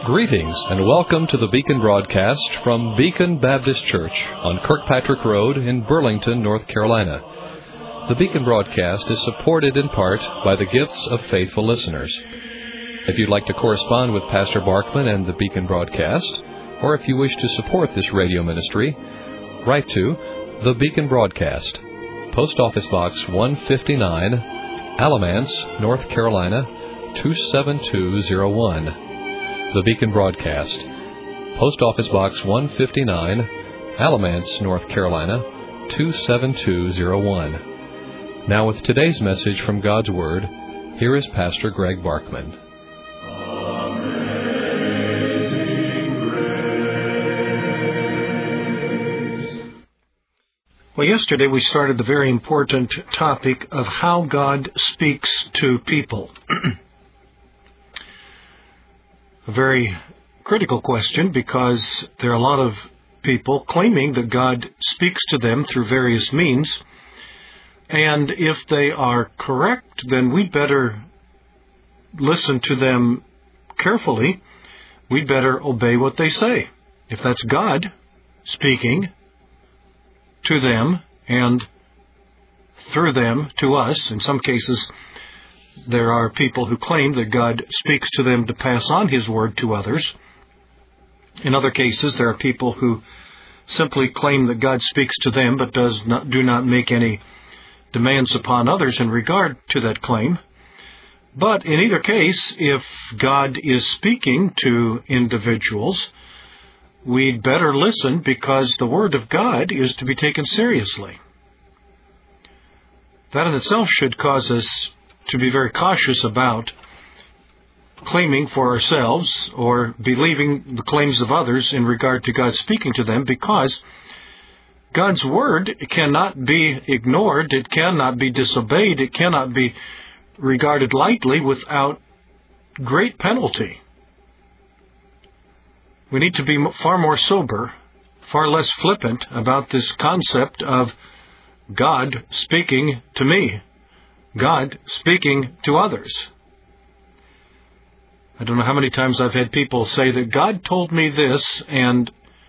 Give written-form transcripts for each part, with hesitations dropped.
Greetings and welcome to the Beacon broadcast from Beacon Baptist Church on Kirkpatrick Road in Burlington, North Carolina. The Beacon broadcast is supported in part by the gifts of faithful listeners. If you'd like to correspond with Pastor Barkman and the Beacon broadcast, or if you wish to support this radio ministry, write to the Beacon broadcast, Post Office Box 159, Alamance, North Carolina 27201. The Beacon broadcast, Post Office Box 159, Alamance, North Carolina 27201. Now with today's message from God's Word, here is Pastor Greg Barkman. Well, yesterday we started the very important topic of how God speaks to people. A very critical question, because there are a lot of people claiming that God speaks to them through various means, and if they are correct, then we'd better listen to them carefully. We'd better obey what they say. If that's God speaking to them and through them to us, in some cases there are people who claim that God speaks to them to pass on His Word to others. In other cases, there are people who simply claim that God speaks to them but do not make any demands upon others in regard to that claim. But in either case, if God is speaking to individuals, we'd better listen, because the Word of God is to be taken seriously. That in itself should cause us to be very cautious about claiming for ourselves or believing the claims of others in regard to God speaking to them, because God's Word cannot be ignored, it cannot be disobeyed, it cannot be regarded lightly without great penalty. We need to be far more sober, far less flippant about this concept of God speaking to me, God speaking to others. I don't know how many times I've had people say that God told me this, and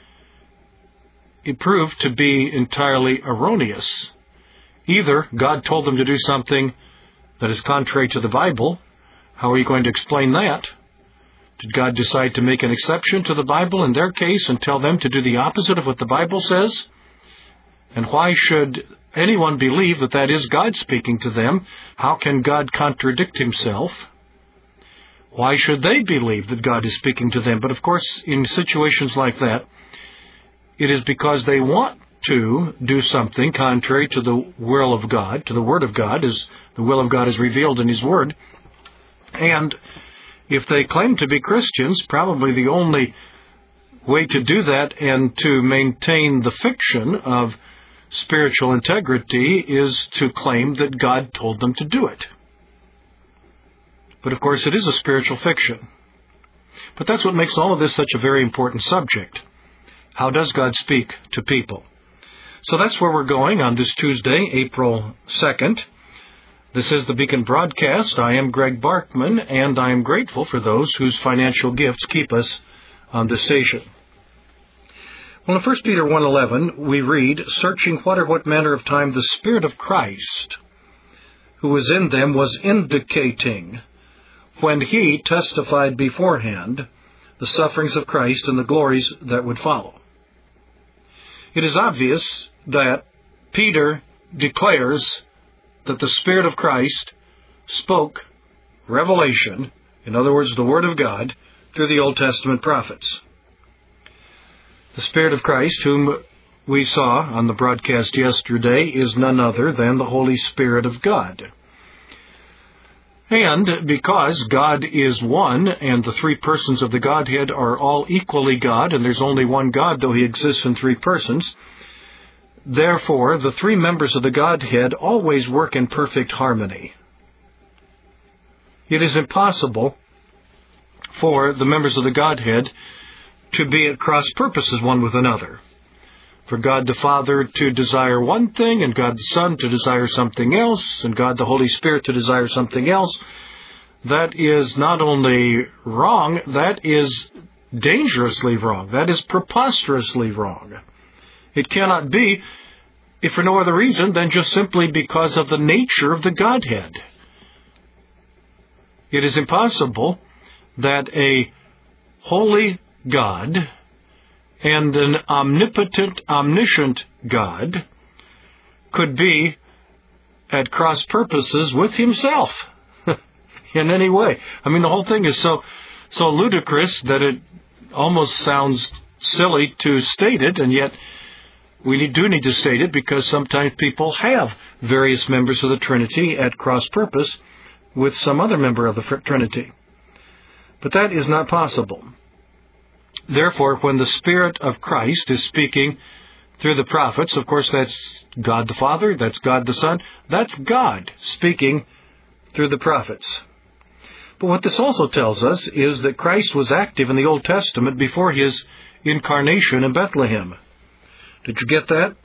it proved to be entirely erroneous. Either God told them to do something that is contrary to the Bible. How are you going to explain that? Did God decide to make an exception to the Bible in their case and tell them to do the opposite of what the Bible says? And why should anyone believe that that is God speaking to them? How can God contradict Himself? Why should they believe that God is speaking to them? But of course, in situations like that, it is because they want to do something contrary to the will of God, to the Word of God, as the will of God is revealed in His Word. And if they claim to be Christians, probably the only way to do that and to maintain the fiction of spiritual integrity is to claim that God told them to do it. But of course, it is a spiritual fiction. But that's what makes all of this such a very important subject. How does God speak to people? So that's where we're going on this Tuesday, April 2nd. This is the Beacon broadcast. I am Greg Barkman, and I am grateful for those whose financial gifts keep us on this station. Well, in 1 Peter 1:11, we read, "Searching what manner of time the Spirit of Christ, who was in them, was indicating, when He testified beforehand the sufferings of Christ and the glories that would follow." It is obvious that Peter declares that the Spirit of Christ spoke revelation, in other words, the Word of God, through the Old Testament prophets. The Spirit of Christ, whom we saw on the broadcast yesterday, is none other than the Holy Spirit of God. And because God is one, and the three persons of the Godhead are all equally God, and there's only one God, though He exists in three persons, therefore the three members of the Godhead always work in perfect harmony. It is impossible for the members of the Godhead to be at cross purposes one with another. For God the Father to desire one thing, and God the Son to desire something else, and God the Holy Spirit to desire something else, that is not only wrong, that is dangerously wrong. That is preposterously wrong. It cannot be, if for no other reason than just simply because of the nature of the Godhead. It is impossible that a holy God and an omnipotent, omniscient God could be at cross purposes with himself in any way. I mean, the whole thing is so ludicrous that it almost sounds silly to state it, and yet we do need to state it because sometimes people have various members of the Trinity at cross purpose with some other member of the Trinity. But that is not possible. Therefore, when the Spirit of Christ is speaking through the prophets, of course that's God the Father, that's God the Son, that's God speaking through the prophets. But what this also tells us is that Christ was active in the Old Testament before his incarnation in Bethlehem. Did you get that?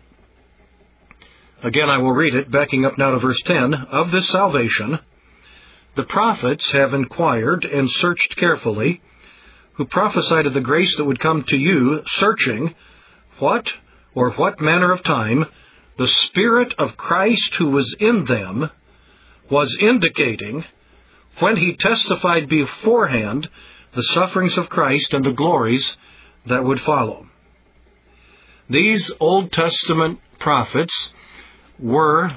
Again, I will read it, backing up now to verse 10. Of this salvation, the prophets have inquired and searched carefully, who prophesied of the grace that would come to you, searching what manner of time the Spirit of Christ who was in them was indicating when he testified beforehand the sufferings of Christ and the glories that would follow. These Old Testament prophets were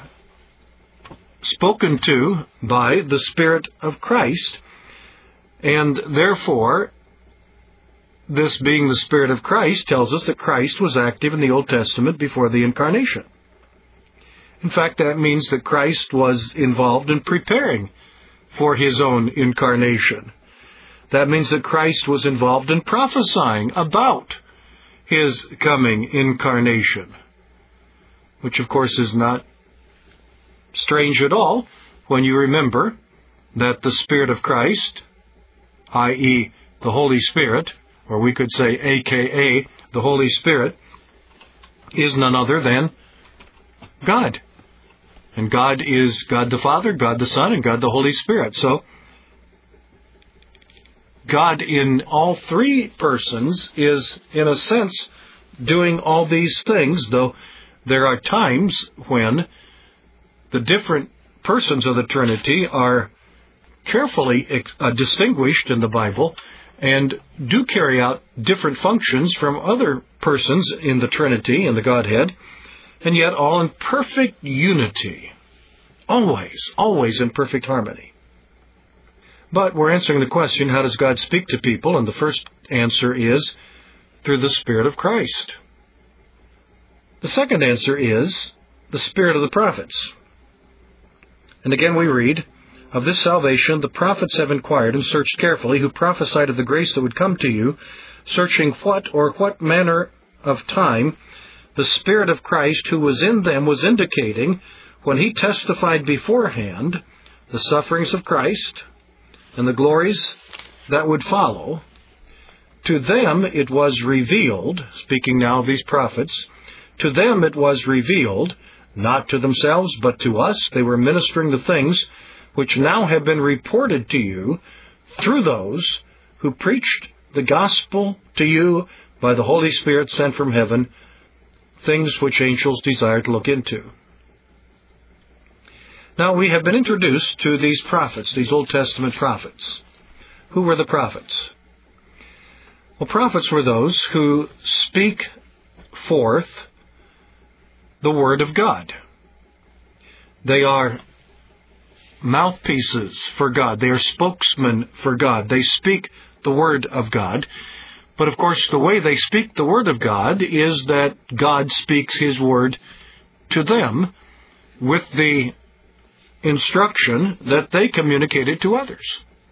spoken to by the Spirit of Christ, and therefore, this being the Spirit of Christ tells us that Christ was active in the Old Testament before the incarnation. In fact, that means that Christ was involved in preparing for his own incarnation. That means that Christ was involved in prophesying about his coming incarnation, which of course is not strange at all when you remember that the Spirit of Christ, i.e. the Holy Spirit, or we could say a.k.a. the Holy Spirit, is none other than God. And God is God the Father, God the Son, and God the Holy Spirit. So, God in all three persons is, in a sense, doing all these things, though there are times when the different persons of the Trinity are carefully distinguished in the Bible and do carry out different functions from other persons in the Trinity, in the Godhead, and yet all in perfect unity. Always in perfect harmony. But we're answering the question, how does God speak to people? And the first answer is through the Spirit of Christ. The second answer is the Spirit of the prophets. And again we read, of this salvation the prophets have inquired and searched carefully, who prophesied of the grace that would come to you, searching what manner of time the Spirit of Christ who was in them was indicating when he testified beforehand the sufferings of Christ and the glories that would follow. To them it was revealed, speaking now of these prophets, to them it was revealed, not to themselves, but to us. They were ministering the things which now have been reported to you through those who preached the gospel to you by the Holy Spirit sent from heaven, things which angels desire to look into. Now, we have been introduced to these prophets, these Old Testament prophets. Who were the prophets? Well, prophets were those who speak forth the Word of God. They are mouthpieces for God. They are spokesmen for God. They speak the Word of God. But of course, the way they speak the Word of God is that God speaks His Word to them with the instruction that they communicated to others.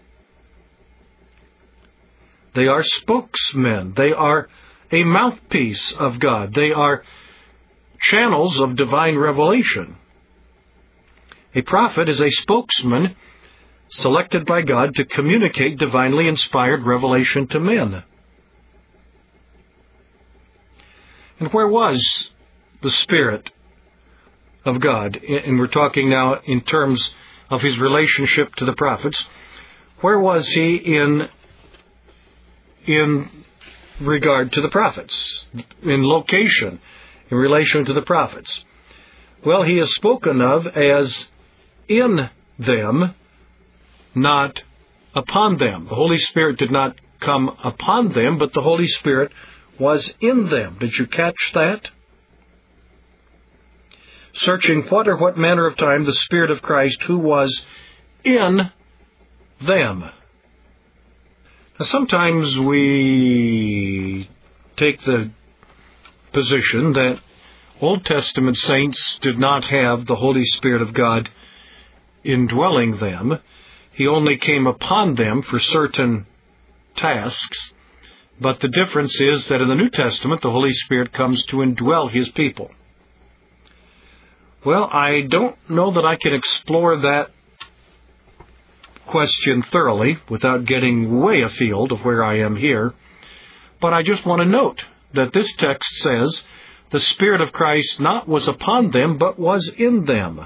They are spokesmen. They are a mouthpiece of God. They are channels of divine revelation. A prophet is a spokesman selected by God to communicate divinely inspired revelation to men. And where was the Spirit of God? And we're talking now in terms of His relationship to the prophets. Where was He in regard to the prophets, in location, in relation to the prophets? Well, he is spoken of as in them, not upon them. The Holy Spirit did not come upon them, but the Holy Spirit was in them. Did you catch that? Searching what or what manner of time the Spirit of Christ who was in them. Now, sometimes we take the position that Old Testament saints did not have the Holy Spirit of God indwelling them. He only came upon them for certain tasks. But the difference is that in the New Testament, the Holy Spirit comes to indwell His people. Well, I don't know that I can explore that question thoroughly without getting way afield of where I am here. But I just want to note that this text says, the Spirit of Christ not was upon them, but was in them.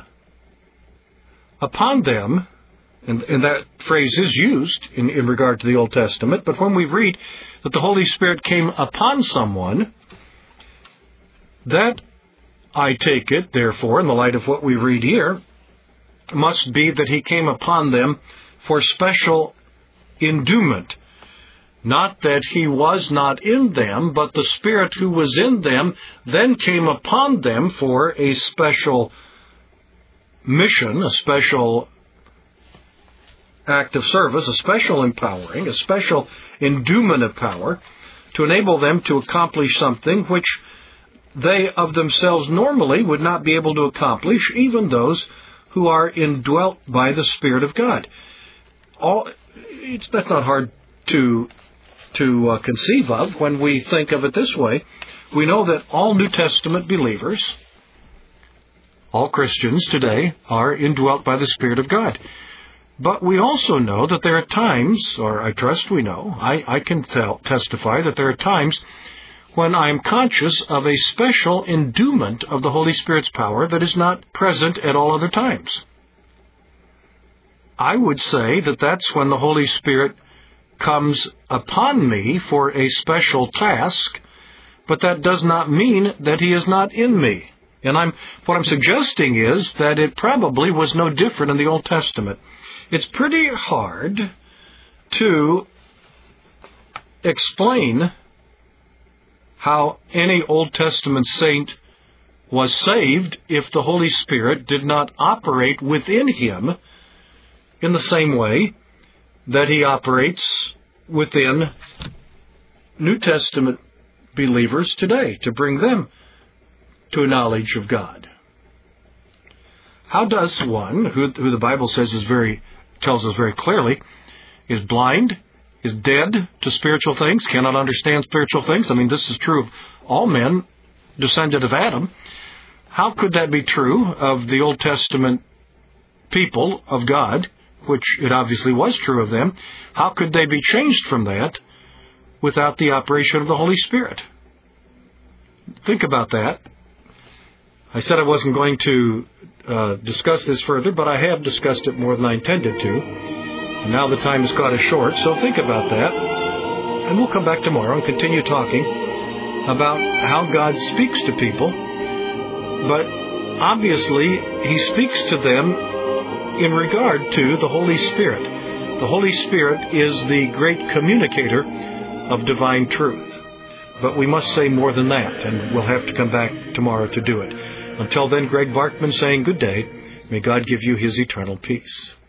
Upon them, and that phrase is used in regard to the Old Testament, but when we read that the Holy Spirit came upon someone, that, I take it, therefore, in the light of what we read here, must be that He came upon them for special endowment. Not that He was not in them, but the Spirit who was in them then came upon them for a special mission, a special act of service, a special empowering, a special endowment of power to enable them to accomplish something which they of themselves normally would not be able to accomplish, even those who are indwelt by the Spirit of God. That's not hard to conceive of when we think of it this way. We know that all New Testament believers, all Christians today, are indwelt by the Spirit of God. But we also know that there are times, or I trust we know, I can testify that there are times when I am conscious of a special endowment of the Holy Spirit's power that is not present at all other times. I would say that that's when the Holy Spirit comes upon me for a special task, but that does not mean that He is not in me. And what I'm suggesting is that it probably was no different in the Old Testament. It's pretty hard to explain how any Old Testament saint was saved if the Holy Spirit did not operate within him in the same way that He operates within New Testament believers today to bring them to a knowledge of God. How does one, who the Bible says tells us very clearly, is blind, is dead to spiritual things, cannot understand spiritual things? I mean, this is true of all men descended of Adam. How could that be true of the Old Testament people of God, which it obviously was true of them? How could they be changed from that without the operation of the Holy Spirit? Think about that. I said I wasn't going to discuss this further, but I have discussed it more than I intended to. And now the time has cut us short, so think about that. And we'll come back tomorrow and continue talking about how God speaks to people. But obviously, He speaks to them in regard to the Holy Spirit. The Holy Spirit is the great communicator of divine truth. But we must say more than that, and we'll have to come back tomorrow to do it. Until then, Greg Barkman saying good day. May God give you His eternal peace.